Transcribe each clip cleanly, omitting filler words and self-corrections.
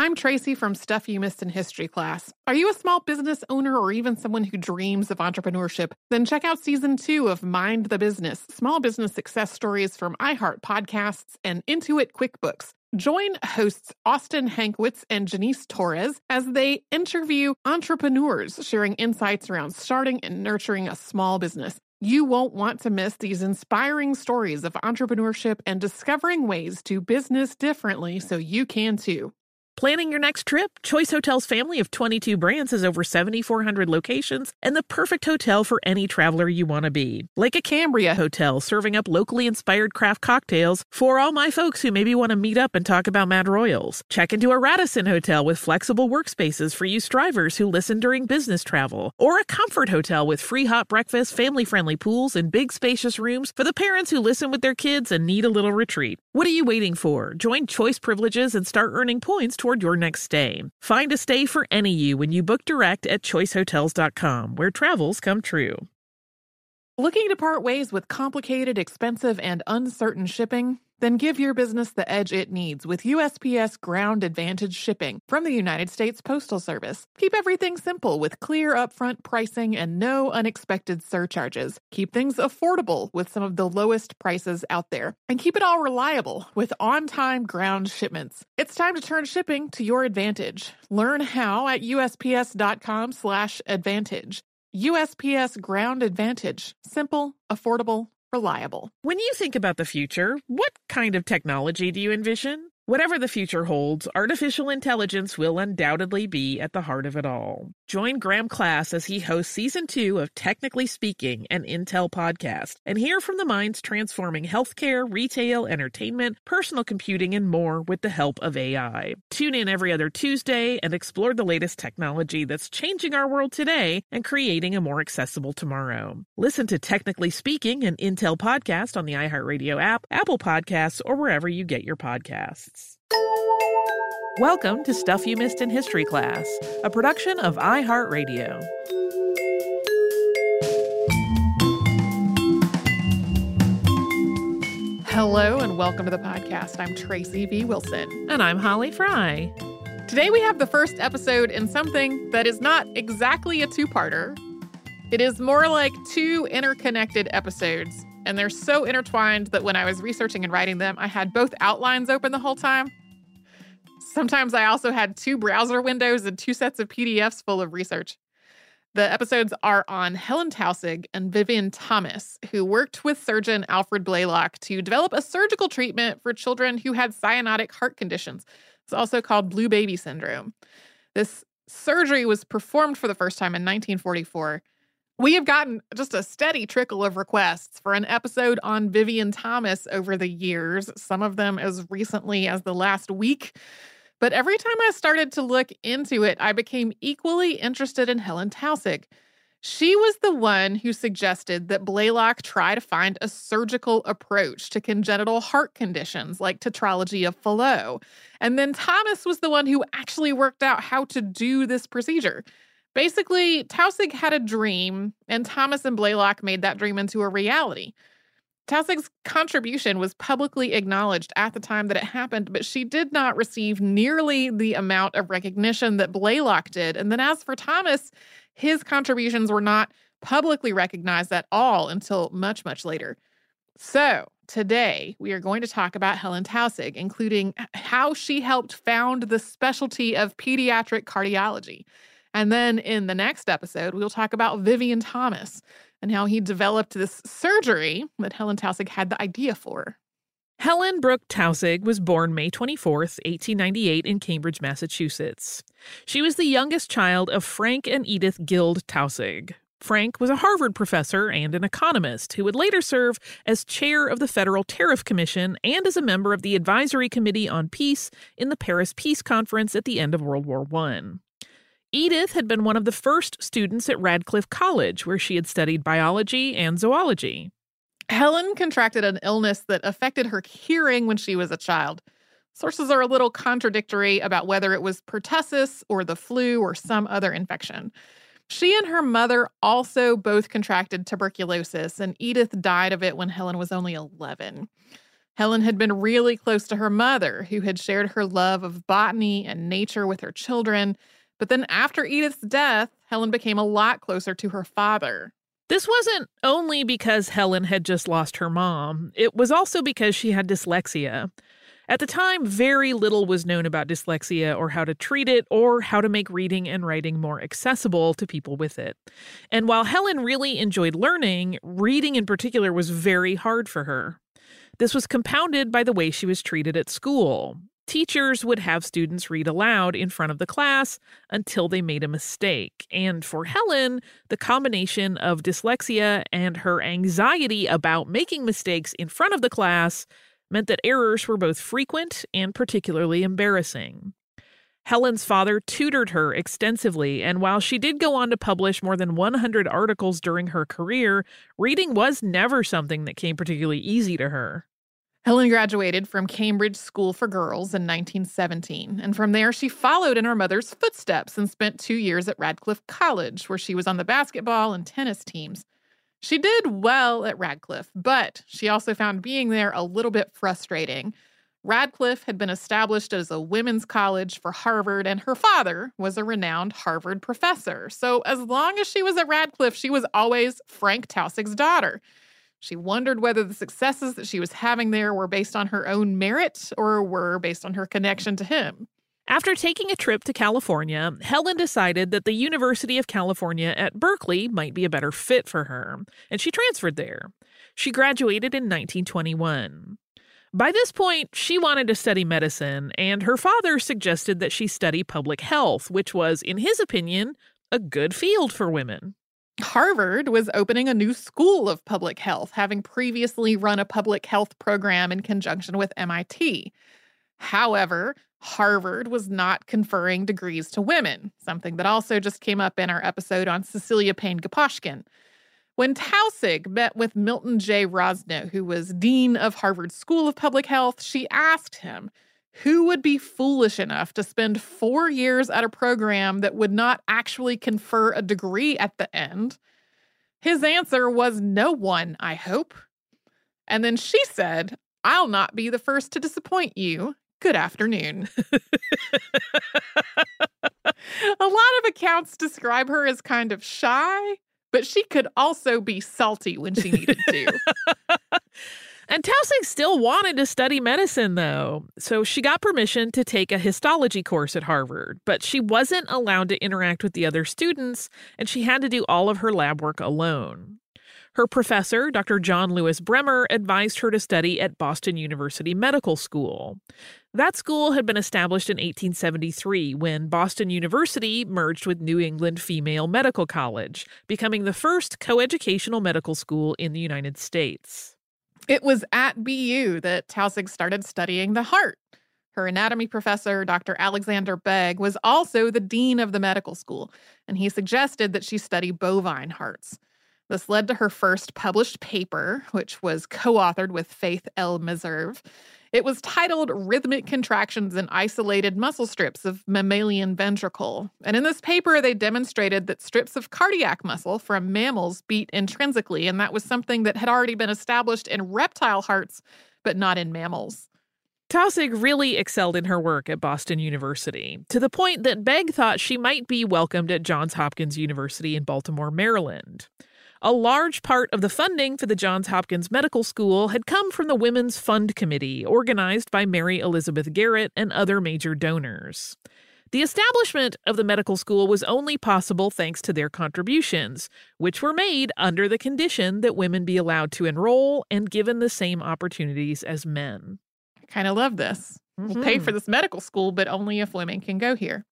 I'm Tracy from Stuff You Missed in History class. Are you a small business owner or even someone who dreams of entrepreneurship? Then check out Season 2 of Mind the Business, small business success stories from iHeart Podcasts and Intuit QuickBooks. Join hosts Austin Hankwitz and Janice Torres as they interview entrepreneurs sharing insights around starting and nurturing a small business. You won't want to miss these inspiring stories of entrepreneurship and discovering ways to business differently so you can too. Planning your next trip? Choice Hotels' family of 22 brands has over 7,400 locations and the perfect hotel for any traveler you want to be. Like a Cambria Hotel, serving up locally inspired craft cocktails for all my folks who maybe want to meet up and talk about Mad Royals. Check into a Radisson Hotel with flexible workspaces for you strivers who listen during business travel. Or a Comfort Hotel with free hot breakfast, family-friendly pools, and big spacious rooms for the parents who listen with their kids and need a little retreat. What are you waiting for? Join Choice Privileges and start earning points toward your next stay. Find a stay for any you when you book direct at choicehotels.com, where travels come true. Looking to part ways with complicated, expensive, and uncertain shipping? Then give your business the edge it needs with USPS Ground Advantage shipping from the United States Postal Service. Keep everything simple with clear upfront pricing and no unexpected surcharges. Keep things affordable with some of the lowest prices out there. And keep it all reliable with on-time ground shipments. It's time to turn shipping to your advantage. Learn how at USPS.com/advantage. USPS Ground Advantage. Simple, affordable, reliable. When you think about the future, what kind of technology do you envision? Whatever the future holds, artificial intelligence will undoubtedly be at the heart of it all. Join Graham Class as he hosts Season 2 of Technically Speaking, an Intel podcast, and hear from the minds transforming healthcare, retail, entertainment, personal computing, and more with the help of AI. Tune in every other Tuesday and explore the latest technology that's changing our world today and creating a more accessible tomorrow. Listen to Technically Speaking, an Intel podcast on the iHeartRadio app, Apple Podcasts, or wherever you get your podcasts. Welcome to Stuff You Missed in History class, a production of iHeartRadio. Hello and welcome to the podcast. I'm Tracy V. Wilson. And I'm Holly Fry. Today we have the first episode in something that is not exactly a two-parter. It is more like two interconnected episodes, and they're so intertwined that when I was researching and writing them, I had both outlines open the whole time. Sometimes I also had two browser windows and two sets of PDFs full of research. The episodes are on Helen Taussig and Vivian Thomas, who worked with surgeon Alfred Blalock to develop a surgical treatment for children who had cyanotic heart conditions. It's also called blue baby syndrome. This surgery was performed for the first time in 1944. We have gotten just a steady trickle of requests for an episode on Vivian Thomas over the years, some of them as recently as the last week. But every time I started to look into it, I became equally interested in Helen Taussig. She was the one who suggested that Blalock try to find a surgical approach to congenital heart conditions like tetralogy of Fallot. And then Thomas was the one who actually worked out how to do this procedure. Basically, Taussig had a dream, and Thomas and Blalock made that dream into a reality. Taussig's contribution was publicly acknowledged at the time that it happened, but she did not receive nearly the amount of recognition that Blalock did. And then as for Thomas, his contributions were not publicly recognized at all until much, much later. So today we are going to talk about Helen Taussig, including how she helped found the specialty of pediatric cardiology. And then in the next episode, we'll talk about Vivian Thomas and how he developed this surgery that Helen Taussig had the idea for. Helen Brooke Taussig was born May 24th, 1898 in Cambridge, Massachusetts. She was the youngest child of Frank and Edith Guild Taussig. Frank was a Harvard professor and an economist who would later serve as chair of the Federal Tariff Commission and as a member of the Advisory Committee on Peace in the Paris Peace Conference at the end of World War I. Edith had been one of the first students at Radcliffe College, where she had studied biology and zoology. Helen contracted an illness that affected her hearing when she was a child. Sources are a little contradictory about whether it was pertussis or the flu or some other infection. She and her mother also both contracted tuberculosis, and Edith died of it when Helen was only 11. Helen had been really close to her mother, who had shared her love of botany and nature with her children. But then after Edith's death, Helen became a lot closer to her father. This wasn't only because Helen had just lost her mom. It was also because she had dyslexia. At the time, very little was known about dyslexia or how to treat it or how to make reading and writing more accessible to people with it. And while Helen really enjoyed learning, reading in particular was very hard for her. This was compounded by the way she was treated at school. Teachers would have students read aloud in front of the class until they made a mistake. And for Helen, the combination of dyslexia and her anxiety about making mistakes in front of the class meant that errors were both frequent and particularly embarrassing. Helen's father tutored her extensively, and while she did go on to publish more than 100 articles during her career, reading was never something that came particularly easy to her. Helen graduated from Cambridge School for Girls in 1917, and from there she followed in her mother's footsteps and spent 2 years at Radcliffe College, where she was on the basketball and tennis teams. She did well at Radcliffe, but she also found being there a little bit frustrating. Radcliffe had been established as a women's college for Harvard, and her father was a renowned Harvard professor. So as long as she was at Radcliffe, she was always Frank Tausig's daughter. She wondered whether the successes that she was having there were based on her own merit or were based on her connection to him. After taking a trip to California, Helen decided that the University of California at Berkeley might be a better fit for her, and she transferred there. She graduated in 1921. By this point, she wanted to study medicine, and her father suggested that she study public health, which was, in his opinion, a good field for women. Harvard was opening a new school of public health, having previously run a public health program in conjunction with MIT. However, Harvard was not conferring degrees to women, something that also just came up in our episode on Cecilia Payne-Gaposchkin. When Tausig met with Milton J. Rosnow, who was dean of Harvard School of Public Health, she asked him, who would be foolish enough to spend 4 years at a program that would not actually confer a degree at the end? His answer was no one, I hope. And then she said, I'll not be the first to disappoint you. Good afternoon. A lot of accounts describe her as kind of shy, but she could also be salty when she needed to. And Tausig still wanted to study medicine, though, so she got permission to take a histology course at Harvard, but she wasn't allowed to interact with the other students, and she had to do all of her lab work alone. Her professor, Dr. John Lewis Bremer, advised her to study at Boston University Medical School. That school had been established in 1873 when Boston University merged with New England Female Medical College, becoming the first coeducational medical school in the United States. It was at BU that Tausig started studying the heart. Her anatomy professor, Dr. Alexander Begg, was also the dean of the medical school, and he suggested that she study bovine hearts. This led to her first published paper, which was co-authored with Faith L. Meserve. It was titled Rhythmic Contractions in Isolated Muscle Strips of Mammalian Ventricle. And in this paper, they demonstrated that strips of cardiac muscle from mammals beat intrinsically, and that was something that had already been established in reptile hearts, but not in mammals. Tausig really excelled in her work at Boston University, to the point that Begg thought she might be welcomed at Johns Hopkins University in Baltimore, Maryland. A large part of the funding for the Johns Hopkins Medical School had come from the Women's Fund Committee, organized by Mary Elizabeth Garrett and other major donors. The establishment of the medical school was only possible thanks to their contributions, which were made under the condition that women be allowed to enroll and given the same opportunities as men. I kind of love this. We'll pay for this medical school, but only if women can go here.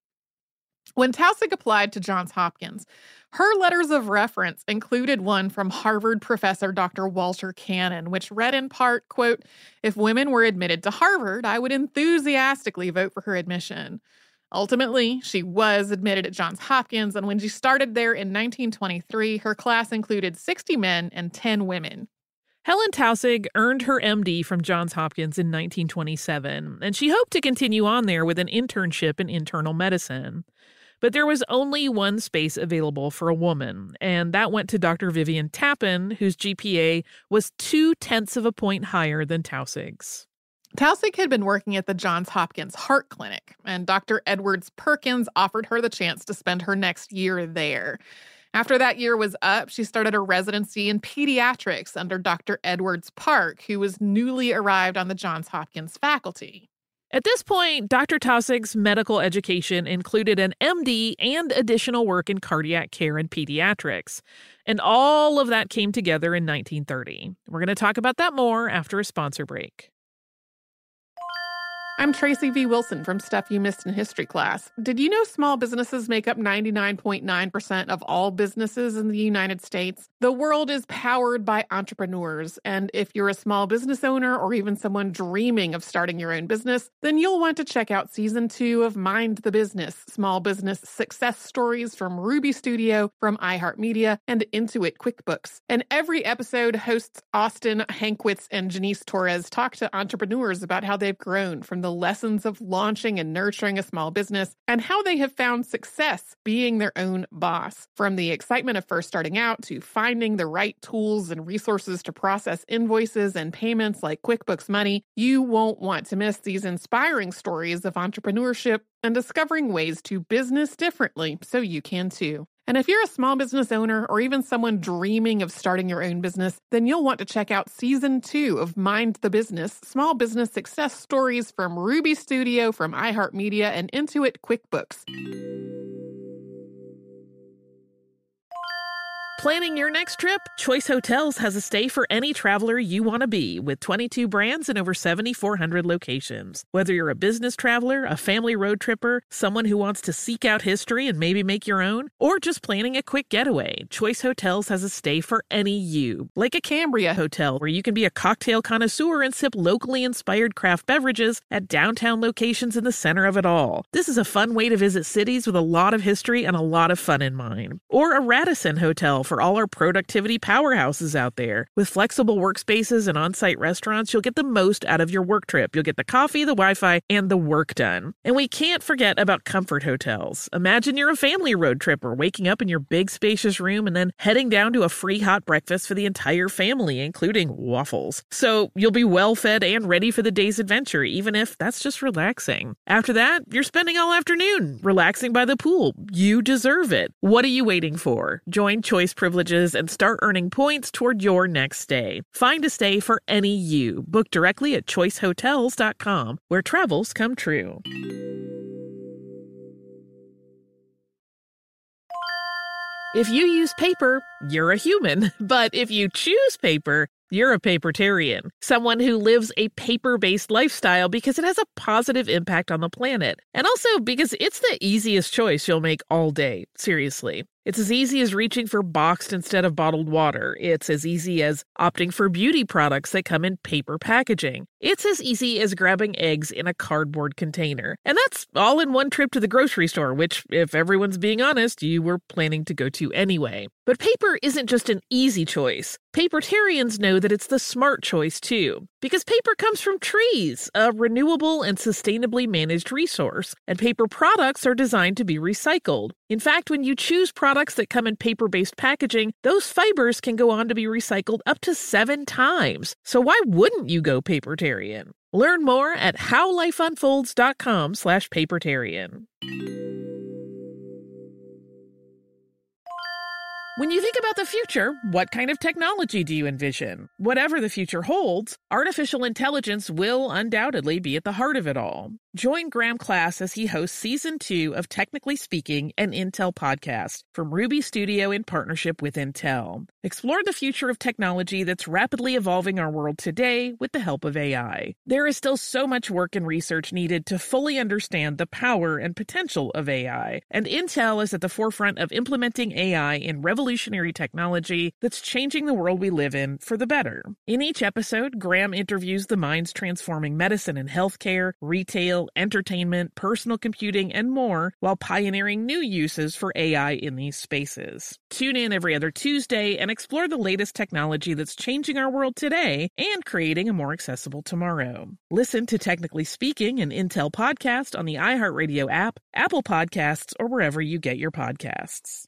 When Tausig applied to Johns Hopkins, her letters of reference included one from Harvard professor Dr. Walter Cannon, which read in part, quote, "If women were admitted to Harvard, I would enthusiastically vote for her admission." Ultimately, she was admitted at Johns Hopkins, and when she started there in 1923, her class included 60 men and 10 women. Helen Tausig earned her MD from Johns Hopkins in 1927, and she hoped to continue on there with an internship in internal medicine. But there was only one space available for a woman, and that went to Dr. Vivian Tappan, whose GPA was 0.2 of a point higher than Tausig's. Taussig had been working at the Johns Hopkins Heart Clinic, and Dr. Edwards Perkins offered her the chance to spend her next year there. After that year was up, she started a residency in pediatrics under Dr. Edwards Park, who was newly arrived on the Johns Hopkins faculty. At this point, Dr. Tausig's medical education included an MD and additional work in cardiac care and pediatrics. And all of that came together in 1930. We're going to talk about that more after a sponsor break. I'm Tracy V. Wilson from Stuff You Missed in History class. Did you know small businesses make up 99.9% of all businesses in the United States? The world is powered by entrepreneurs, and if you're a small business owner or even someone dreaming of starting your own business, then you'll want to check out Season 2 of Mind the Business, Small Business Success Stories from Ruby Studio, from iHeartMedia, and Intuit QuickBooks. And every episode, hosts Austin Hankwitz and Janice Torres talk to entrepreneurs about how they've grown from the lessons of launching and nurturing a small business and how they have found success being their own boss. From the excitement of first starting out to finding the right tools and resources to process invoices and payments like QuickBooks Money, you won't want to miss these inspiring stories of entrepreneurship and discovering ways to business differently so you can too. And if you're a small business owner or even someone dreaming of starting your own business, then you'll want to check out Season 2 of Mind the Business, Small Business Success Stories from Ruby Studio, from iHeartMedia, and Intuit QuickBooks. Planning your next trip? Choice Hotels has a stay for any traveler you want to be, with 22 brands and over 7,400 locations. Whether you're a business traveler, a family road tripper, someone who wants to seek out history and maybe make your own, or just planning a quick getaway, Choice Hotels has a stay for any you. Like a Cambria Hotel, where you can be a cocktail connoisseur and sip locally inspired craft beverages at downtown locations in the center of it all. This is a fun way to visit cities with a lot of history and a lot of fun in mind. Or a Radisson Hotel for all our productivity powerhouses out there. With flexible workspaces and on-site restaurants, you'll get the most out of your work trip. You'll get the coffee, the Wi-Fi, and the work done. And we can't forget about Comfort Hotels. Imagine you're a family road tripper, waking up in your big spacious room and then heading down to a free hot breakfast for the entire family, including waffles. So you'll be well fed and ready for the day's adventure, even if that's just relaxing. After that, you're spending all afternoon relaxing by the pool. You deserve it. What are you waiting for? Join Choice Privileges and start earning points toward your next stay. Find a stay for any you. Book directly at choicehotels.com, where travels come true. If you use paper, you're a human. But if you choose paper, you're a papertarian, someone who lives a paper-based lifestyle because it has a positive impact on the planet. And also because it's the easiest choice you'll make all day. Seriously. It's as easy as reaching for boxed instead of bottled water. It's as easy as opting for beauty products that come in paper packaging. It's as easy as grabbing eggs in a cardboard container. And that's all in one trip to the grocery store, which, if everyone's being honest, you were planning to go to anyway. But paper isn't just an easy choice. Papertarians know that it's the smart choice, too. Because paper comes from trees, a renewable and sustainably managed resource. And paper products are designed to be recycled. In fact, when you choose products that come in paper-based packaging, those fibers can go on to be recycled up to 7 times. So why wouldn't you go papertarian? Learn more at howlifeunfolds.com/papertarian. When you think about the future, what kind of technology do you envision? Whatever the future holds, artificial intelligence will undoubtedly be at the heart of it all. Join Graham Class as he hosts Season 2 of Technically Speaking, an Intel podcast from Ruby Studio in partnership with Intel. Explore the future of technology that's rapidly evolving our world today with the help of AI. There is still so much work and research needed to fully understand the power and potential of AI, and Intel is at the forefront of implementing AI in revolutionary technology that's changing the world we live in for the better. In each episode, Graham interviews the minds transforming medicine and healthcare, retail, retail, entertainment, personal computing, and more, while pioneering new uses for AI in these spaces. Tune in every other Tuesday and explore the latest technology that's changing our world today and creating a more accessible tomorrow. Listen to Technically Speaking, an Intel podcast on the iHeartRadio app, Apple Podcasts, or wherever you get your podcasts.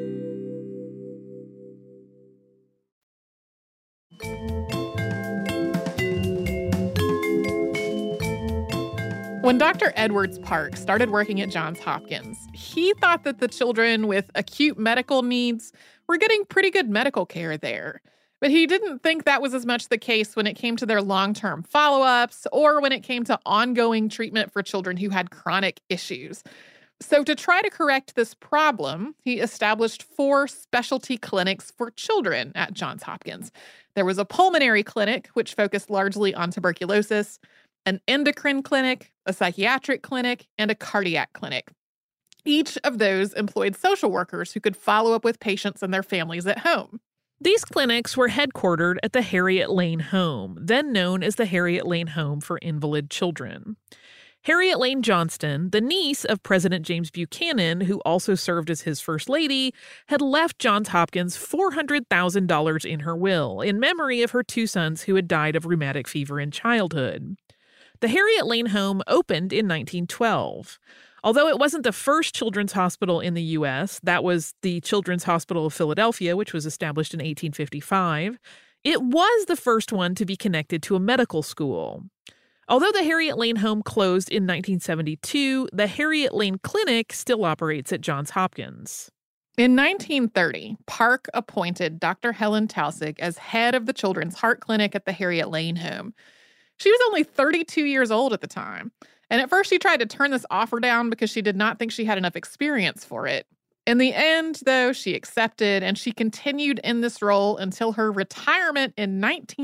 When Dr. Edwards Park started working at Johns Hopkins, he thought that the children with acute medical needs were getting pretty good medical care there. But he didn't think that was as much the case when it came to their long-term follow-ups or when it came to ongoing treatment for children who had chronic issues. So to try to correct this problem, he established 4 specialty clinics for children at Johns Hopkins. There was a pulmonary clinic, which focused largely on tuberculosis, an endocrine clinic, a psychiatric clinic, and a cardiac clinic. Each of those employed social workers who could follow up with patients and their families at home. These clinics were headquartered at the Harriet Lane Home, then known as the Harriet Lane Home for Invalid Children. Harriet Lane Johnston, the niece of President James Buchanan, who also served as his first lady, had left Johns Hopkins $400,000 in her will in memory of her 2 sons who had died of rheumatic fever in childhood. The Harriet Lane Home opened in 1912. Although it wasn't the first children's hospital in the U.S., that was the Children's Hospital of Philadelphia, which was established in 1855, it was the first one to be connected to a medical school. Although the Harriet Lane Home closed in 1972, the Harriet Lane Clinic still operates at Johns Hopkins. In 1930, Park appointed Dr. Helen Taussig as head of the Children's Heart Clinic at the Harriet Lane Home. She was only 32 years old at the time, and at first she tried to turn this offer down because she did not think she had enough experience for it. In the end, though, she accepted, and she continued in this role until her retirement in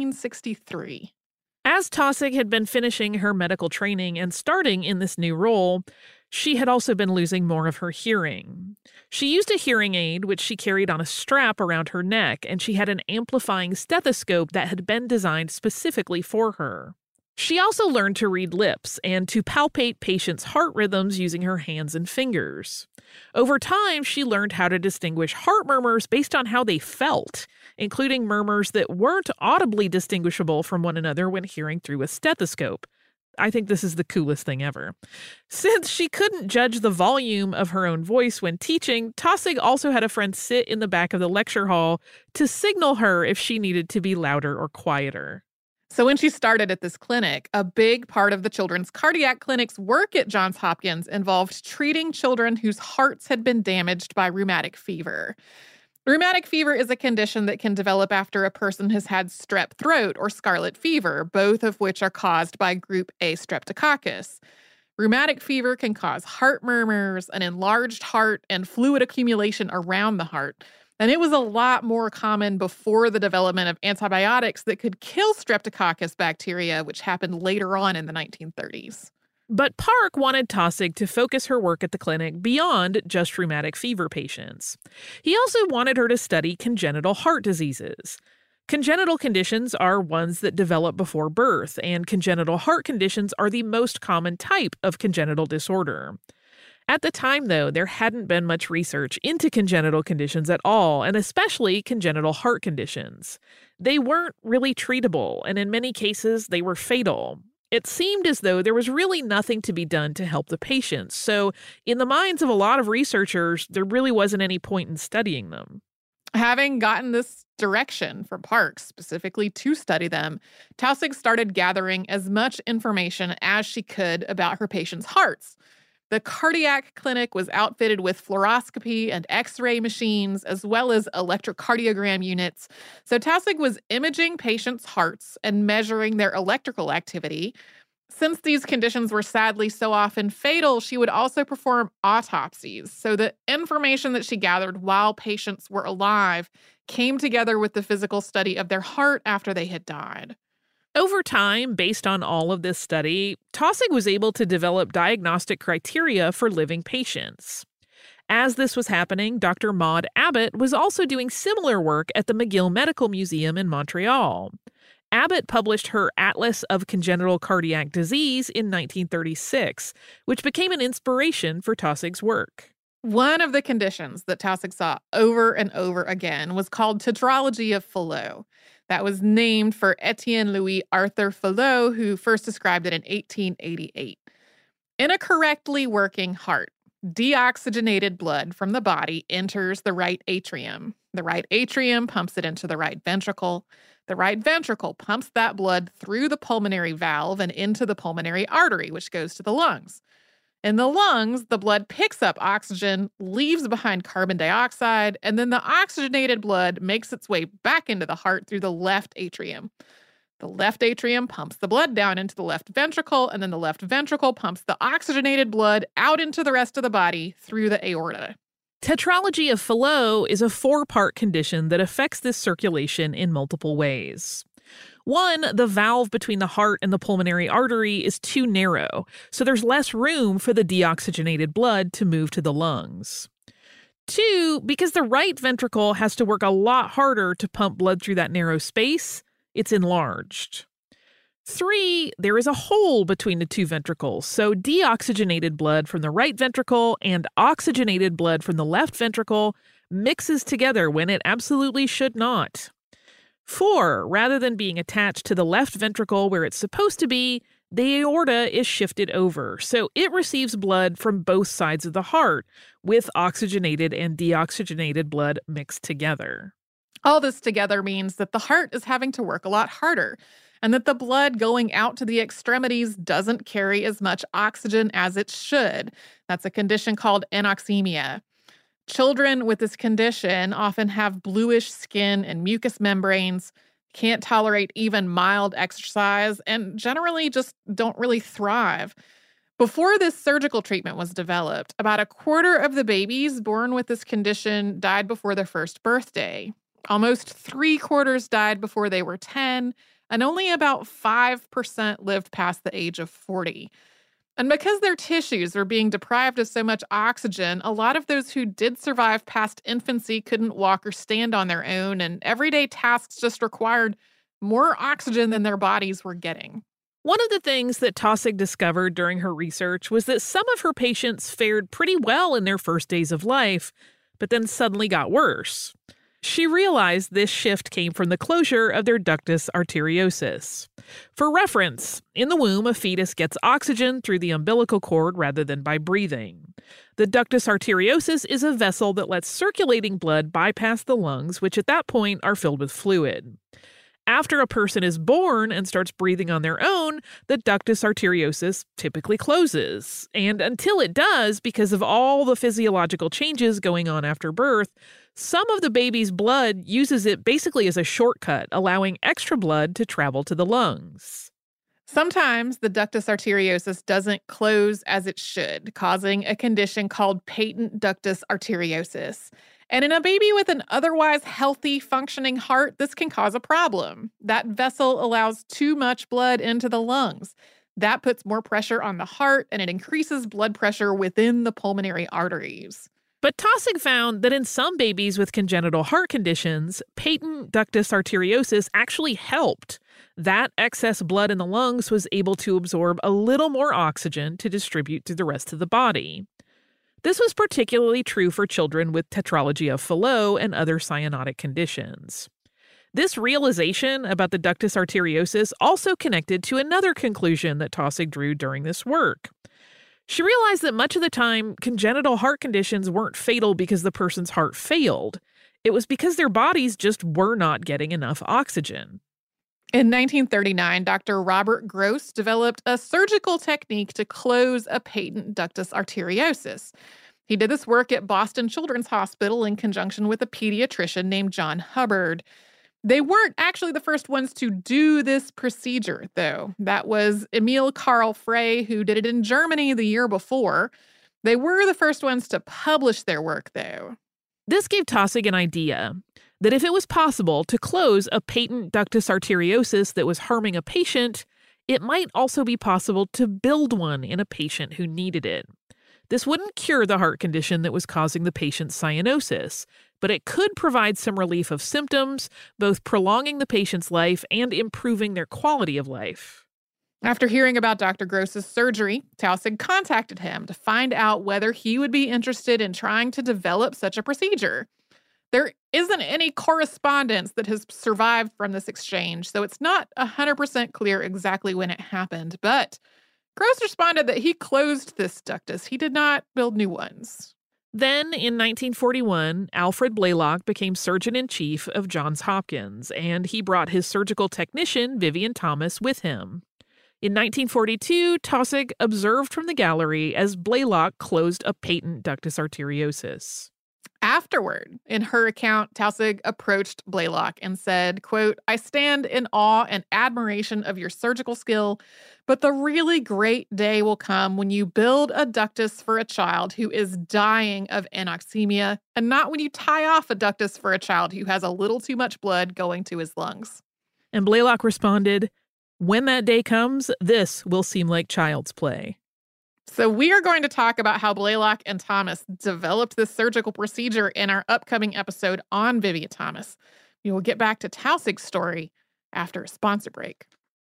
1963. As Taussig had been finishing her medical training and starting in this new role, she had also been losing more of her hearing. She used a hearing aid, which she carried on a strap around her neck, and she had an amplifying stethoscope that had been designed specifically for her. She also learned to read lips and to palpate patients' heart rhythms using her hands and fingers. Over time, she learned how to distinguish heart murmurs based on how they felt, including murmurs that weren't audibly distinguishable from one another when hearing through a stethoscope. I think this is the coolest thing ever. Since she couldn't judge the volume of her own voice when teaching, Taussig also had a friend sit in the back of the lecture hall to signal her if she needed to be louder or quieter. So when she started at this clinic, a big part of the children's cardiac clinic's work at Johns Hopkins involved treating children whose hearts had been damaged by rheumatic fever. Rheumatic fever is a condition that can develop after a person has had strep throat or scarlet fever, both of which are caused by group A streptococcus. Rheumatic fever can cause heart murmurs, an enlarged heart, and fluid accumulation around the heart. And it was a lot more common before the development of antibiotics that could kill streptococcus bacteria, which happened later on in the 1930s. But Park wanted Taussig to focus her work at the clinic beyond just rheumatic fever patients. He also wanted her to study congenital heart diseases. Congenital conditions are ones that develop before birth, and congenital heart conditions are the most common type of congenital disorder. At the time, though, there hadn't been much research into congenital conditions at all, and especially congenital heart conditions. They weren't really treatable, and in many cases, they were fatal. It seemed as though there was really nothing to be done to help the patients, so in the minds of a lot of researchers, there really wasn't any point in studying them. Having gotten this direction from Park specifically to study them, Taussig started gathering as much information as she could about her patients' hearts. The cardiac clinic was outfitted with fluoroscopy and X-ray machines, as well as electrocardiogram units. So Taussig was imaging patients' hearts and measuring their electrical activity. Since these conditions were sadly so often fatal, she would also perform autopsies. So the information that she gathered while patients were alive came together with the physical study of their heart after they had died. Over time, based on all of this study, Taussig was able to develop diagnostic criteria for living patients. As this was happening, Dr. Maud Abbott was also doing similar work at the McGill Medical Museum in Montreal. Abbott published her Atlas of Congenital Cardiac Disease in 1936, which became an inspiration for Taussig's work. One of the conditions that Taussig saw over and over again was called tetralogy of Fallot. That was named for Etienne Louis Arthur Fallot, who first described it in 1888. In a correctly working heart, deoxygenated blood from the body enters the right atrium. The right atrium pumps it into the right ventricle. The right ventricle pumps that blood through the pulmonary valve and into the pulmonary artery, which goes to the lungs. In the lungs, the blood picks up oxygen, leaves behind carbon dioxide, and then the oxygenated blood makes its way back into the heart through the left atrium. The left atrium pumps the blood down into the left ventricle, and then the left ventricle pumps the oxygenated blood out into the rest of the body through the aorta. Tetralogy of Fallot is a 4-part condition that affects this circulation in multiple ways. 1, the valve between the heart and the pulmonary artery is too narrow, so there's less room for the deoxygenated blood to move to the lungs. 2, because the right ventricle has to work a lot harder to pump blood through that narrow space, it's enlarged. 3, there is a hole between the two ventricles, so deoxygenated blood from the right ventricle and oxygenated blood from the left ventricle mixes together when it absolutely should not. 4, rather than being attached to the left ventricle where it's supposed to be, the aorta is shifted over, so it receives blood from both sides of the heart, with oxygenated and deoxygenated blood mixed together. All this together means that the heart is having to work a lot harder, and that the blood going out to the extremities doesn't carry as much oxygen as it should. That's a condition called anoxemia. Children with this condition often have bluish skin and mucous membranes, can't tolerate even mild exercise, and generally just don't really thrive. Before this surgical treatment was developed, about a quarter of the babies born with this condition died before their first birthday. Almost 3/4 died before they were 10, and only about 5% lived past the age of 40. And because their tissues were being deprived of so much oxygen, a lot of those who did survive past infancy couldn't walk or stand on their own, and everyday tasks just required more oxygen than their bodies were getting. One of the things that Taussig discovered during her research was that some of her patients fared pretty well in their first days of life, but then suddenly got worse. She realized this shift came from the closure of their ductus arteriosus. For reference, in the womb, a fetus gets oxygen through the umbilical cord rather than by breathing. The ductus arteriosus is a vessel that lets circulating blood bypass the lungs, which at that point are filled with fluid. After a person is born and starts breathing on their own, the ductus arteriosus typically closes. And until it does, because of all the physiological changes going on after birth, some of the baby's blood uses it basically as a shortcut, allowing extra blood to travel to the lungs. Sometimes the ductus arteriosus doesn't close as it should, causing a condition called patent ductus arteriosus. And in a baby with an otherwise healthy, functioning heart, this can cause a problem. That vessel allows too much blood into the lungs. That puts more pressure on the heart, and it increases blood pressure within the pulmonary arteries. But Taussig found that in some babies with congenital heart conditions, patent ductus arteriosus actually helped. That excess blood in the lungs was able to absorb a little more oxygen to distribute to the rest of the body. This was particularly true for children with tetralogy of Fallot and other cyanotic conditions. This realization about the ductus arteriosus also connected to another conclusion that Taussig drew during this work. She realized that much of the time, congenital heart conditions weren't fatal because the person's heart failed. It was because their bodies just were not getting enough oxygen. In 1939, Dr. Robert Gross developed a surgical technique to close a patent ductus arteriosus. He did this work at Boston Children's Hospital in conjunction with a pediatrician named John Hubbard. They weren't actually the first ones to do this procedure, though. That was Emil Karl Frey, who did it in Germany the year before. They were the first ones to publish their work, though. This gave Taussig an idea that if it was possible to close a patent ductus arteriosus that was harming a patient, it might also be possible to build one in a patient who needed it. This wouldn't cure the heart condition that was causing the patient's cyanosis, but it could provide some relief of symptoms, both prolonging the patient's life and improving their quality of life. After hearing about Dr. Gross's surgery, Taussig contacted him to find out whether he would be interested in trying to develop such a procedure. There isn't any correspondence that has survived from this exchange, so it's not 100% clear exactly when it happened, but Gross responded that he closed this ductus. He did not build new ones. Then, in 1941, Alfred Blalock became surgeon-in-chief of Johns Hopkins, and he brought his surgical technician, Vivian Thomas, with him. In 1942, Taussig observed from the gallery as Blalock closed a patent ductus arteriosus. Afterward, in her account, Taussig approached Blalock and said, quote, "I stand in awe and admiration of your surgical skill, but the really great day will come when you build a ductus for a child who is dying of anoxemia, and not when you tie off a ductus for a child who has a little too much blood going to his lungs." And Blalock responded, "When that day comes, this will seem like child's play." So we are going to talk about how Blalock and Thomas developed this surgical procedure in our upcoming episode on Vivian Thomas. We will get back to Taussig's story after a sponsor break.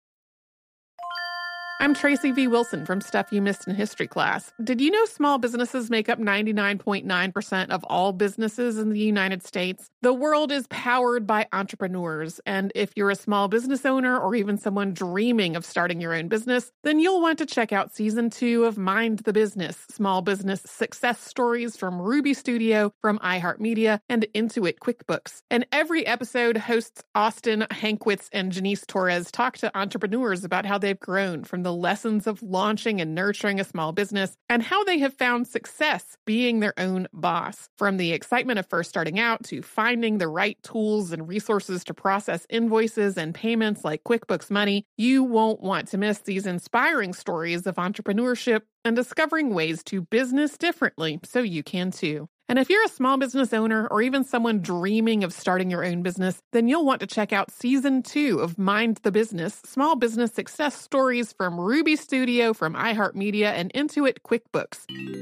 I'm Tracy V. Wilson from Stuff You Missed in History Class. Did you know small businesses make up 99.9% of all businesses in the United States? The world is powered by entrepreneurs, and if you're a small business owner or even someone dreaming of starting your own business, then you'll want to check out Season 2 of Mind the Business, Small Business Success Stories from Ruby Studio, from iHeartMedia, and Intuit QuickBooks. And every episode, hosts Austin Hankwitz and Janice Torres talk to entrepreneurs about how they've grown from the lessons of launching and nurturing a small business and how they have found success being their own boss. From the excitement of first starting out to finding the right tools and resources to process invoices and payments like QuickBooks Money, you won't want to miss these inspiring stories of entrepreneurship and discovering ways to business differently so you can too. And if you're a small business owner or even someone dreaming of starting your own business, then you'll want to check out Season 2 of Mind the Business, Small Business Success Stories from Ruby Studio, from iHeartMedia, and Intuit QuickBooks.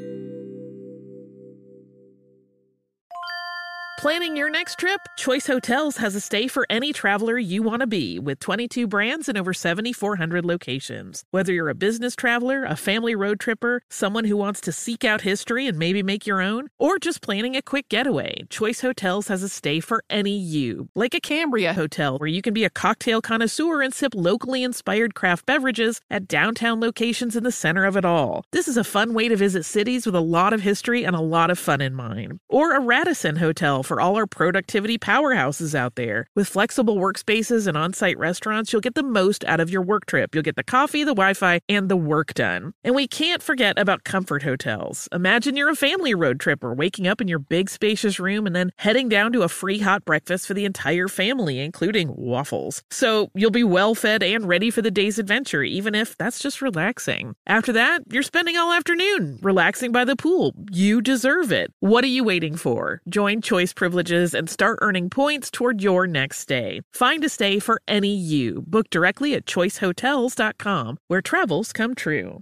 Planning your next trip? Choice Hotels has a stay for any traveler you want to be, with 22 brands and over 7,400 locations. Whether you're a business traveler, a family road tripper, someone who wants to seek out history and maybe make your own, or just planning a quick getaway, Choice Hotels has a stay for any you. Like a Cambria Hotel, where you can be a cocktail connoisseur and sip locally inspired craft beverages at downtown locations in the center of it all. This is a fun way to visit cities with a lot of history and a lot of fun in mind. Or a Radisson Hotel for all our productivity powerhouses out there. With flexible workspaces and on-site restaurants, you'll get the most out of your work trip. You'll get the coffee, the Wi-Fi, and the work done. And we can't forget about Comfort Hotels. Imagine you're a family road tripper, waking up in your big spacious room and then heading down to a free hot breakfast for the entire family, including waffles. So you'll be well fed and ready for the day's adventure, even if that's just relaxing. After that, you're spending all afternoon relaxing by the pool. You deserve it. What are you waiting for? Join Choice Privileges and start earning points toward your next stay. Find a stay for any you. Book directly at choicehotels.com, where travels come true.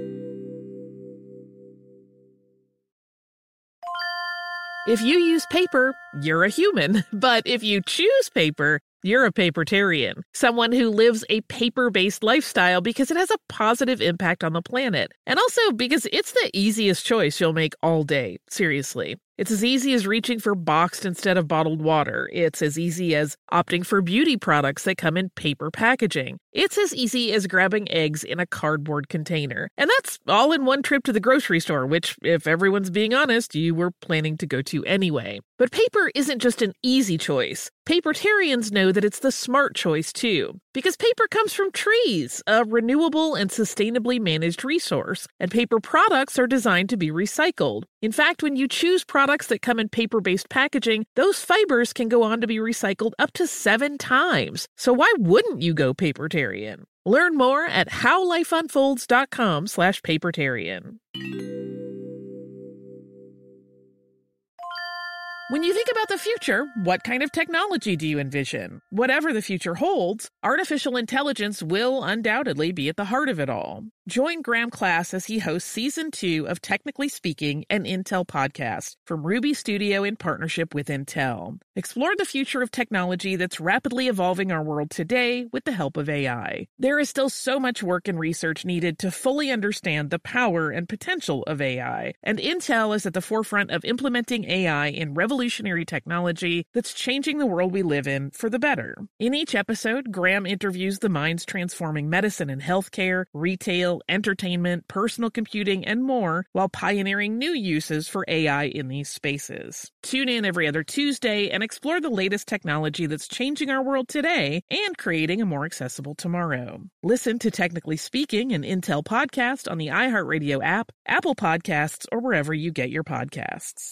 If you use paper, you're a human. But if you choose paper, you're a papertarian, someone who lives a paper-based lifestyle because it has a positive impact on the planet. And also because it's the easiest choice you'll make all day. Seriously. It's as easy as reaching for boxed instead of bottled water. It's as easy as opting for beauty products that come in paper packaging. It's as easy as grabbing eggs in a cardboard container. And that's all in one trip to the grocery store, which, if everyone's being honest, you were planning to go to anyway. But paper isn't just an easy choice. Papertarians know that it's the smart choice, too. Because paper comes from trees, a renewable and sustainably managed resource. And paper products are designed to be recycled. In fact, when you choose products that come in paper-based packaging, those fibers can go on to be recycled up to 7 times. So why wouldn't you go papertarian? Learn more at howlifeunfolds.com/papertarian. When you think about the future, what kind of technology do you envision? Whatever the future holds, artificial intelligence will undoubtedly be at the heart of it all. Join Graham Class as he hosts Season 2 of Technically Speaking, an Intel podcast from Ruby Studio in partnership with Intel. Explore the future of technology that's rapidly evolving our world today with the help of AI. There is still so much work and research needed to fully understand the power and potential of AI, and Intel is at the forefront of implementing AI in revolutionary technology that's changing the world we live in for the better. In each episode, Graham interviews the minds transforming medicine and healthcare, retail, entertainment, personal computing, and more, while pioneering new uses for AI in these spaces. Tune in every other Tuesday and explore the latest technology that's changing our world today and creating a more accessible tomorrow. Listen to Technically Speaking, an Intel podcast on the iHeartRadio app, Apple Podcasts, or wherever you get your podcasts.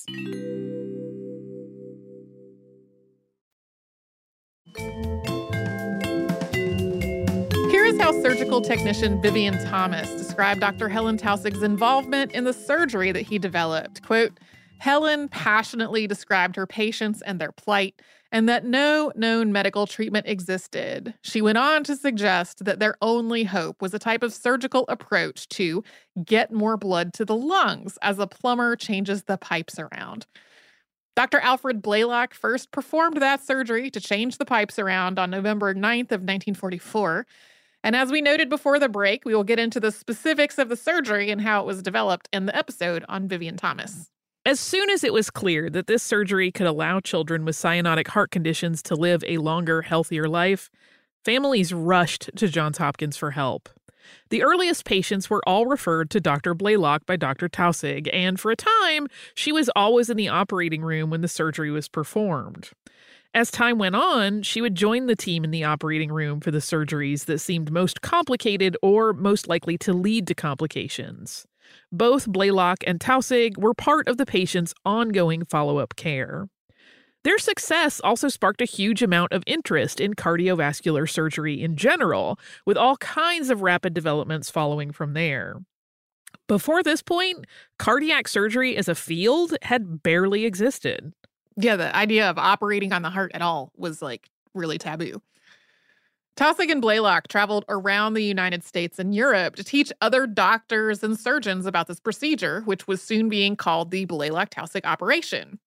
Here is how surgical technician Vivian Thomas described Dr. Helen Tausig's involvement in the surgery that he developed. Quote, Helen passionately described her patients and their plight, and that no known medical treatment existed. She went on to suggest that their only hope was a type of surgical approach to get more blood to the lungs as a plumber changes the pipes around. Dr. Alfred Blalock first performed that surgery to change the pipes around on November 9th of 1944. And as we noted before the break, we will get into the specifics of the surgery and how it was developed in the episode on Vivian Thomas. As soon as it was clear that this surgery could allow children with cyanotic heart conditions to live a longer, healthier life, families rushed to Johns Hopkins for help. The earliest patients were all referred to Dr. Blalock by Dr. Tausig, and for a time, she was always in the operating room when the surgery was performed. As time went on, she would join the team in the operating room for the surgeries that seemed most complicated or most likely to lead to complications. Both Blalock and Tausig were part of the patient's ongoing follow-up care. Their success also sparked a huge amount of interest in cardiovascular surgery in general, with all kinds of rapid developments following from there. Before this point, cardiac surgery as a field had barely existed. Yeah, the idea of operating on the heart at all was really taboo. Tausig and Blalock traveled around the United States and Europe to teach other doctors and surgeons about this procedure, which was soon being called the Blalock-Tausig operation.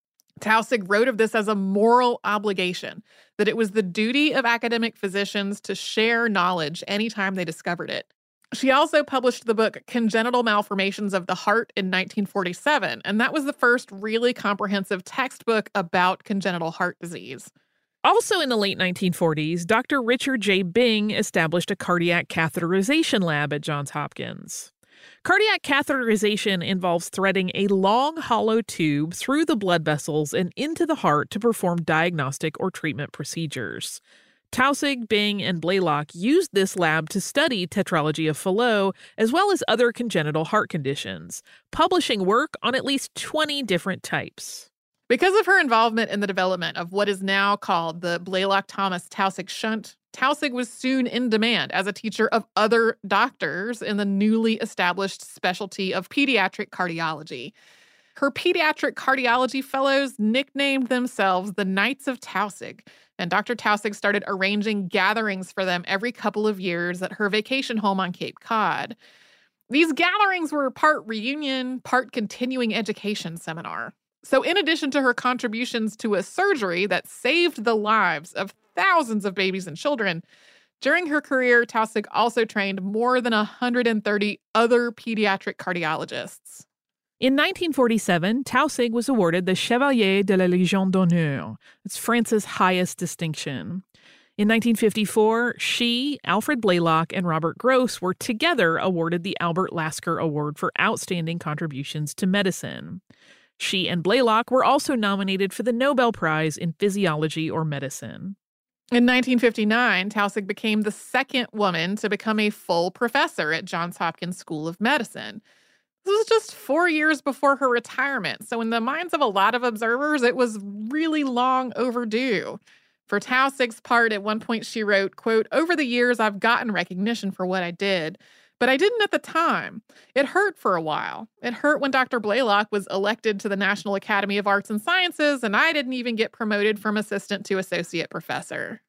Tausig wrote of this as a moral obligation, that it was the duty of academic physicians to share knowledge anytime they discovered it. She also published the book Congenital Malformations of the Heart in 1947, and that was the first really comprehensive textbook about congenital heart disease. Also in the late 1940s, Dr. Richard J. Bing established a cardiac catheterization lab at Johns Hopkins. Cardiac catheterization involves threading a long, hollow tube through the blood vessels and into the heart to perform diagnostic or treatment procedures. Tausig, Bing, and Blalock used this lab to study tetralogy of Fallot, as well as other congenital heart conditions, publishing work on at least 20 different types. Because of her involvement in the development of what is now called the Blalock-Thomas-Tausig shunt, Tausig was soon in demand as a teacher of other doctors in the newly established specialty of pediatric cardiology. Her pediatric cardiology fellows nicknamed themselves the Knights of Tausig, and Dr. Tausig started arranging gatherings for them every couple of years at her vacation home on Cape Cod. These gatherings were part reunion, part continuing education seminar. So in addition to her contributions to a surgery that saved the lives of thousands of babies and children, during her career, Tausig also trained more than 130 other pediatric cardiologists. In 1947, Tausig was awarded the Chevalier de la Légion d'honneur. It's France's highest distinction. In 1954, she, Alfred Blalock, and Robert Gross were together awarded the Albert Lasker Award for Outstanding Contributions to Medicine. She and Blalock were also nominated for the Nobel Prize in Physiology or Medicine. In 1959, Tausig became the second woman to become a full professor at Johns Hopkins School of Medicine. This was just 4 years before her retirement, so in the minds of a lot of observers, it was really long overdue. For Tausig's part, at one point she wrote, quote, "Over the years, I've gotten recognition for what I did, but I didn't at the time. It hurt for a while. It hurt when Dr. Blalock was elected to the National Academy of Arts and Sciences, and I didn't even get promoted from assistant to associate professor."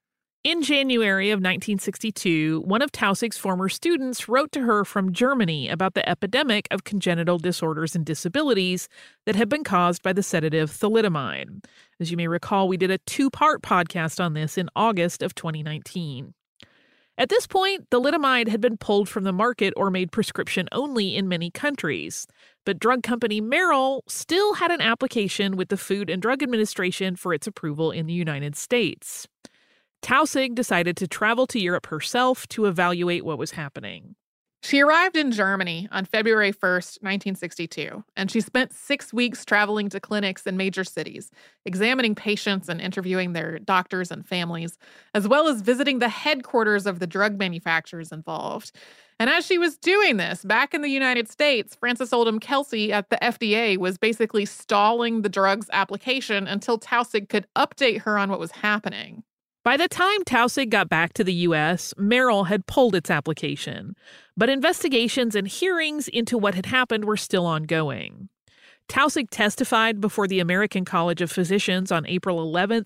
In January of 1962, one of Tausig's former students wrote to her from Germany about the epidemic of congenital disorders and disabilities that had been caused by the sedative thalidomide. As you may recall, we did a 2-part podcast on this in August of 2019. At this point, thalidomide had been pulled from the market or made prescription only in many countries, but drug company Merrill still had an application with the Food and Drug Administration for its approval in the United States. Tausig decided to travel to Europe herself to evaluate what was happening. She arrived in Germany on February 1st, 1962, and she spent 6 weeks traveling to clinics in major cities, examining patients and interviewing their doctors and families, as well as visiting the headquarters of the drug manufacturers involved. And as she was doing this, back in the United States, Frances Oldham Kelsey at the FDA was basically stalling the drug's application until Tausig could update her on what was happening. By the time Tausig got back to the U.S., Merrill had pulled its application, but investigations and hearings into what had happened were still ongoing. Tausig testified before the American College of Physicians on April 11,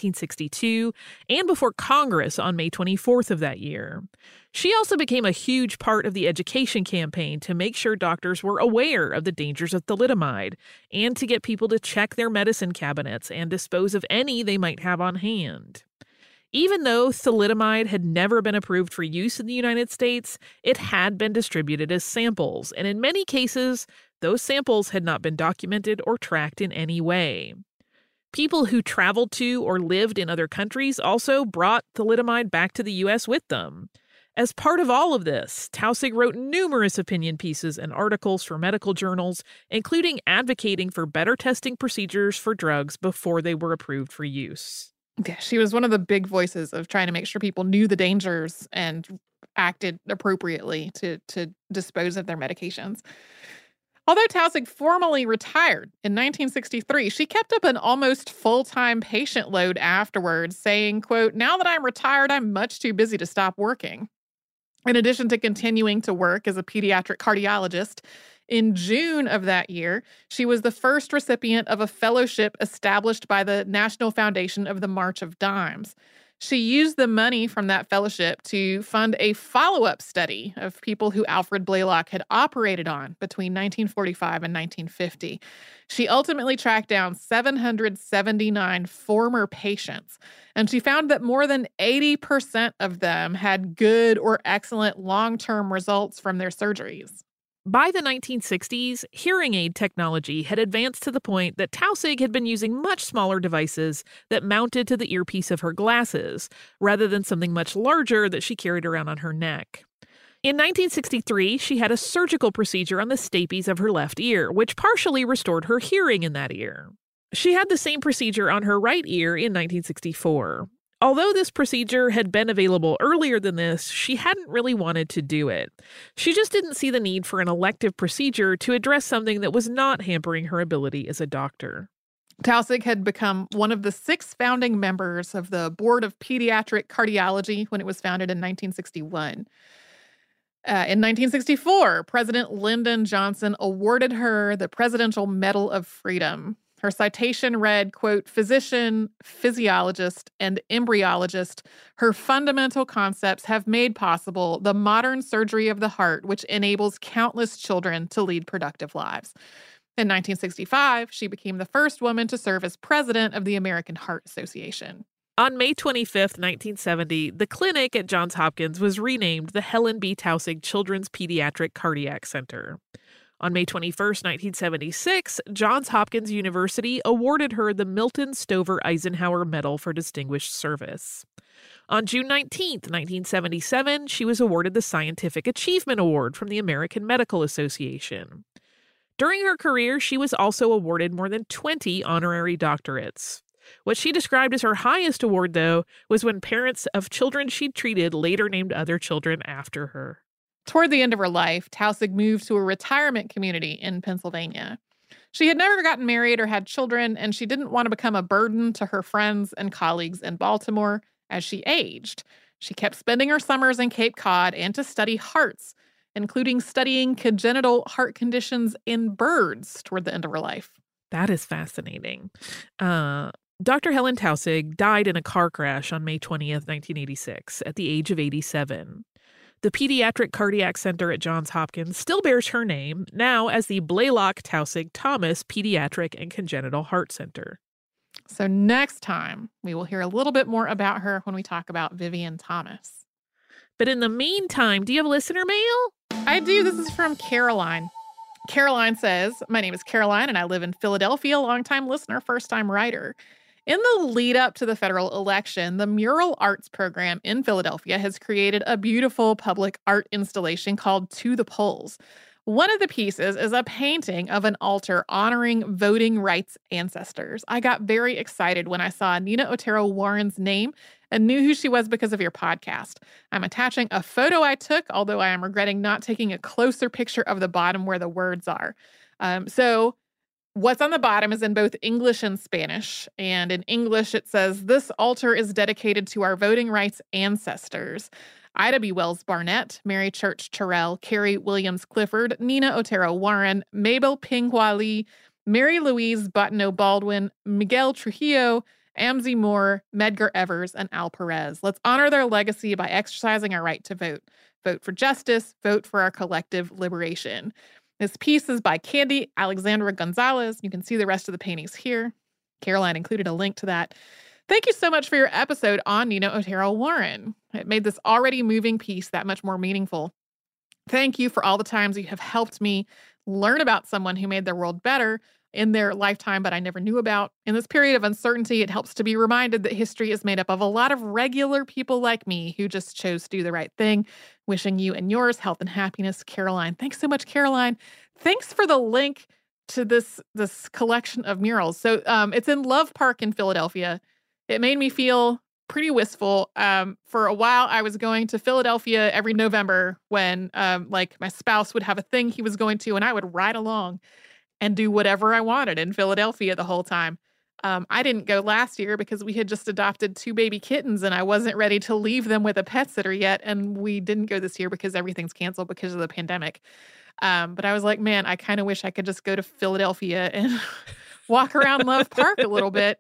1962, and before Congress on May 24th of that year. She also became a huge part of the education campaign to make sure doctors were aware of the dangers of thalidomide and to get people to check their medicine cabinets and dispose of any they might have on hand. Even though thalidomide had never been approved for use in the United States, it had been distributed as samples, and in many cases, those samples had not been documented or tracked in any way. People who traveled to or lived in other countries also brought thalidomide back to the U.S. with them. As part of all of this, Tausig wrote numerous opinion pieces and articles for medical journals, including advocating for better testing procedures for drugs before they were approved for use. Yeah, she was one of the big voices of trying to make sure people knew the dangers and acted appropriately to dispose of their medications. Although Tausig formally retired in 1963, she kept up an almost full-time patient load afterwards, saying, quote, "Now that I'm retired, I'm much too busy to stop working." In addition to continuing to work as a pediatric cardiologist, in June of that year, she was the first recipient of a fellowship established by the National Foundation of the March of Dimes. She used the money from that fellowship to fund a follow-up study of people who Alfred Blalock had operated on between 1945 and 1950. She ultimately tracked down 779 former patients, and she found that more than 80% of them had good or excellent long-term results from their surgeries. By the 1960s, hearing aid technology had advanced to the point that Tausig had been using much smaller devices that mounted to the earpiece of her glasses, rather than something much larger that she carried around on her neck. In 1963, she had a surgical procedure on the stapes of her left ear, which partially restored her hearing in that ear. She had the same procedure on her right ear in 1964. Although this procedure had been available earlier than this, she hadn't really wanted to do it. She just didn't see the need for an elective procedure to address something that was not hampering her ability as a doctor. Tausig had become one of the 6 founding members of the Board of Pediatric Cardiology when it was founded in 1961. In 1964, President Lyndon Johnson awarded her the Presidential Medal of Freedom. Her citation read, quote, "Physician, physiologist, and embryologist, her fundamental concepts have made possible the modern surgery of the heart, which enables countless children to lead productive lives." In 1965, she became the first woman to serve as president of the American Heart Association. On May 25, 1970, the clinic at Johns Hopkins was renamed the Helen B. Tausig Children's Pediatric Cardiac Center. On May 21, 1976, Johns Hopkins University awarded her the Milton Stover Eisenhower Medal for Distinguished Service. On June 19, 1977, she was awarded the Scientific Achievement Award from the American Medical Association. During her career, she was also awarded more than 20 honorary doctorates. What she described as her highest award, though, was when parents of children she'd treated later named other children after her. Toward the end of her life, Tausig moved to a retirement community in Pennsylvania. She had never gotten married or had children, and she didn't want to become a burden to her friends and colleagues in Baltimore as she aged. She kept spending her summers in Cape Cod and to study hearts, including studying congenital heart conditions in birds toward the end of her life. That is fascinating. Dr. Helen Taussig died in a car crash on May 20th, 1986, at the age of 87. The Pediatric Cardiac Center at Johns Hopkins still bears her name, now as the Blaylock Taussig Thomas Pediatric and Congenital Heart Center. So next time, we will hear a little bit more about her when we talk about Vivian Thomas. But in the meantime, do you have listener mail? I do. This is from Caroline. Caroline says, "My name is Caroline and I live in Philadelphia, longtime listener, first-time writer. In the lead up to the federal election, the Mural Arts program in Philadelphia has created a beautiful public art installation called To the Polls. One of the pieces is a painting of an altar honoring voting rights ancestors. I got very excited when I saw Nina Otero Warren's name and knew who she was because of your podcast. I'm attaching a photo I took, although I am regretting not taking a closer picture of the bottom where the words are. So what's on the bottom is in both English and Spanish. And in English, it says, 'This altar is dedicated to our voting rights ancestors. Ida B. Wells Barnett, Mary Church Terrell, Carrie Williams Clifford, Nina Otero Warren, Mabel Ping-Hua Lee, Mary Louise Bottineau Baldwin, Miguel Trujillo, Amzie Moore, Medgar Evers, and Al Perez. Let's honor their legacy by exercising our right to vote. Vote for justice. Vote for our collective liberation.' This piece is by Candy Alexandra Gonzalez. You can see the rest of the paintings here. Caroline included a link to that. Thank you so much for your episode on Nina Otero Warren. It made this already moving piece that much more meaningful. Thank you for all the times you have helped me learn about someone who made their world better in their lifetime, but I never knew about. In this period of uncertainty, it helps to be reminded that history is made up of a lot of regular people like me who just chose to do the right thing. Wishing you and yours health and happiness, Caroline." Thanks so much, Caroline. Thanks for the link to this collection of murals. So it's in Love Park in Philadelphia. It made me feel pretty wistful. For a while, I was going to Philadelphia every November when my spouse would have a thing he was going to, and I would ride along and do whatever I wanted in Philadelphia the whole time. I didn't go last year because we had just adopted 2 baby kittens and I wasn't ready to leave them with a pet sitter yet. And we didn't go this year because everything's canceled because of the pandemic. But I was like, man, I kind of wish I could just go to Philadelphia and walk around Love Park a little bit.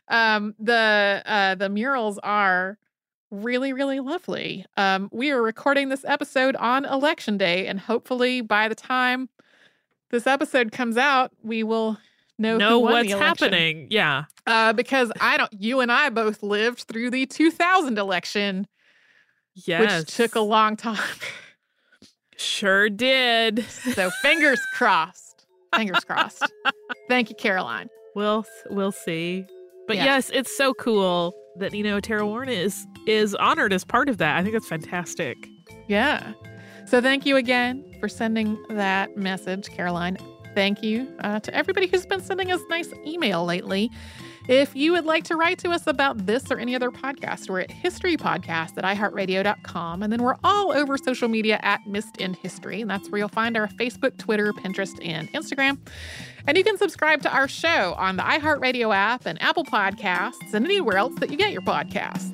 The murals are really, really lovely. We are recording this episode on Election Day, and hopefully by the time this episode comes out, we will know what's happening. Yeah. Because you and I both lived through the 2000 election. Yes. Which took a long time. Sure did. So fingers crossed. Fingers crossed. Thank you, Caroline. We'll see. But Yeah. yes, it's so cool that Nina Otero Warren is honored as part of that. I think that's fantastic. Yeah. So thank you again for sending that message, Caroline. Thank you to everybody who's been sending us nice email lately. If you would like to write to us about this or any other podcast, we're at historypodcast@iheartradio.com. And then we're all over social media at Missed in History. And that's where you'll find our Facebook, Twitter, Pinterest, and Instagram. And you can subscribe to our show on the iHeartRadio app and Apple Podcasts and anywhere else that you get your podcasts.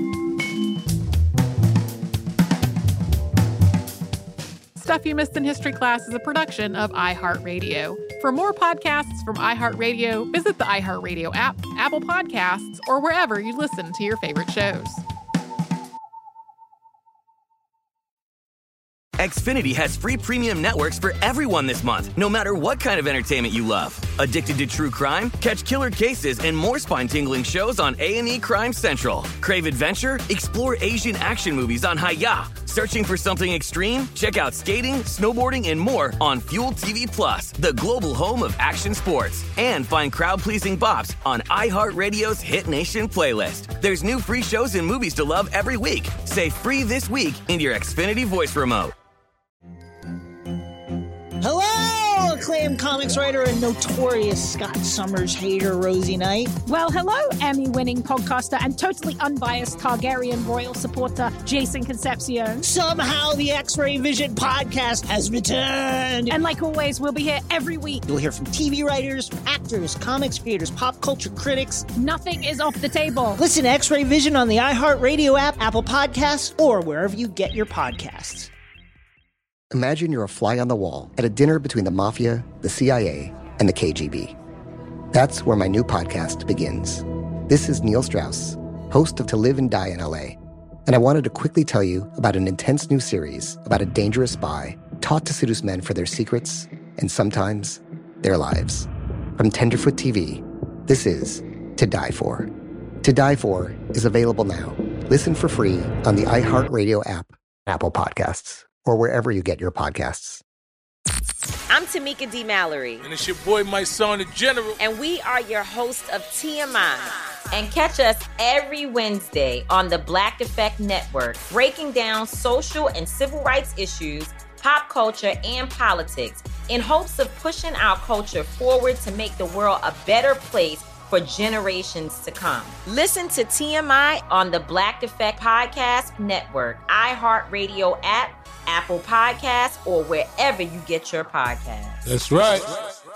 Stuff You Missed in History Class is a production of iHeartRadio. For more podcasts from iHeartRadio, visit the iHeartRadio app, Apple Podcasts, or wherever you listen to your favorite shows. Xfinity has free premium networks for everyone this month, no matter what kind of entertainment you love. Addicted to true crime? Catch killer cases and more spine-tingling shows on A&E Crime Central. Crave adventure? Explore Asian action movies on Hi-YAH. Searching for something extreme? Check out skating, snowboarding, and more on Fuel TV Plus, the global home of action sports. And find crowd-pleasing bops on iHeartRadio's Hit Nation playlist. There's new free shows and movies to love every week. Say free this week in your Xfinity voice remote. Hello, acclaimed comics writer and notorious Scott Summers hater, Rosie Knight. Well, hello, Emmy-winning podcaster and totally unbiased Targaryen royal supporter, Jason Concepcion. Somehow the X-Ray Vision podcast has returned. And like always, we'll be here every week. You'll hear from TV writers, actors, comics creators, pop culture critics. Nothing is off the table. Listen to X-Ray Vision on the iHeartRadio app, Apple Podcasts, or wherever you get your podcasts. Imagine you're a fly on the wall at a dinner between the Mafia, the CIA, and the KGB. That's where my new podcast begins. This is Neil Strauss, host of To Live and Die in LA, and I wanted to quickly tell you about an intense new series about a dangerous spy taught to seduce men for their secrets and sometimes their lives. From Tenderfoot TV, this is To Die For. To Die For is available now. Listen for free on the iHeartRadio app, Apple Podcasts, or wherever you get your podcasts. I'm Tamika D. Mallory. And it's your boy, my son, the General. And we are your hosts of TMI. And catch us every Wednesday on the Black Effect Network, breaking down social and civil rights issues, pop culture, and politics in hopes of pushing our culture forward to make the world a better place for generations to come. Listen to TMI on the Black Effect Podcast Network, iHeartRadio app, Apple Podcasts, or wherever you get your podcasts. That's right.